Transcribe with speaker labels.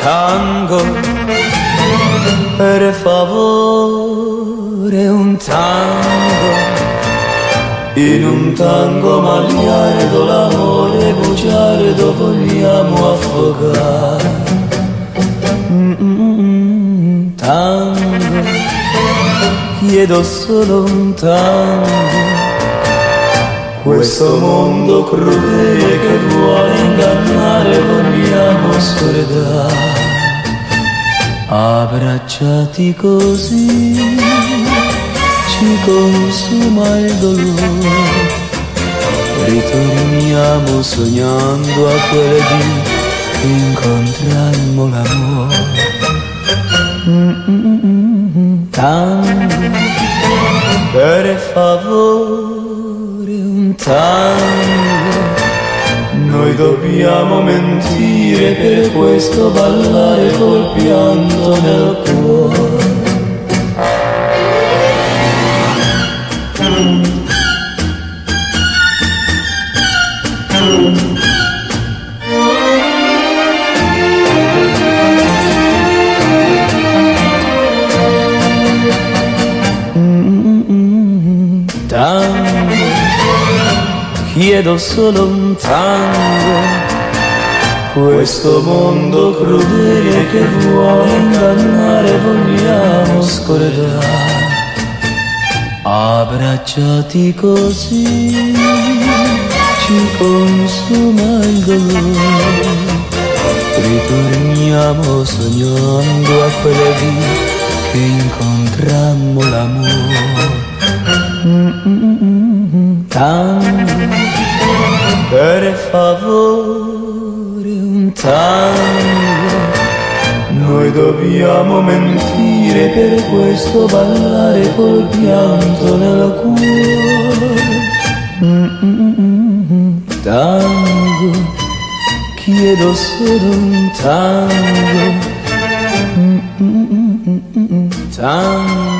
Speaker 1: tango, per favore un tango. In un tango magliardo l'amore bugiardo vogliamo affogare. Tango, chiedo solo un tango. Questo mondo crudele che vuole ingannare vogliamo scordare. Abbracciati così ci consuma il dolore. Ritorniamo sognando a quel dì che incontrammo l'amore. Tango, per favore un tango. Noi dobbiamo mentire, per questo ballare col pianto nel cuore. Tango, chiedo solo un tango. Questo mondo crudele che vuole ingannare vogliamo scordare. Abbracciati così ci consuma il dolore. Ritorniamo sognando a quelle dì che incontrammo l'amore. Tango, per favore un tango. Noi dobbiamo mentire, per questo ballare col pianto nel cuore. Tango, chiedo solo un tango. Tango.